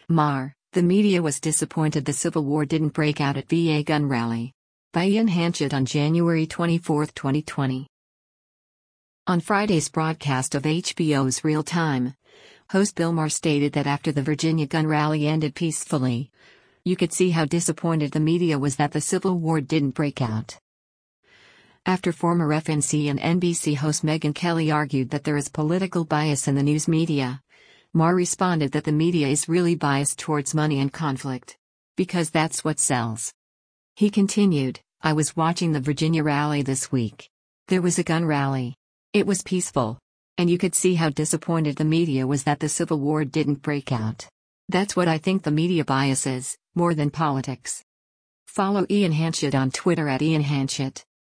The media was disappointed the Civil War didn't break out at VA gun rally. By Ian Hanchett on January 24, 2020. On Friday's broadcast of HBO's Real Time, host Bill Maher stated that after the Virginia gun rally ended peacefully, you could see how disappointed the media was that the Civil War didn't break out. After former FNC and NBC host Megyn Kelly argued that there is political bias in the news media, Maher responded that the media is really biased towards money and conflict. Because that's what sells. He continued, I was watching the Virginia rally this week. There was a gun rally. It was peaceful. And you could see how disappointed the media was that the Civil War didn't break out. That's what I think the media bias is, more than politics. Follow Ian Hanchett on Twitter @IanHanchett.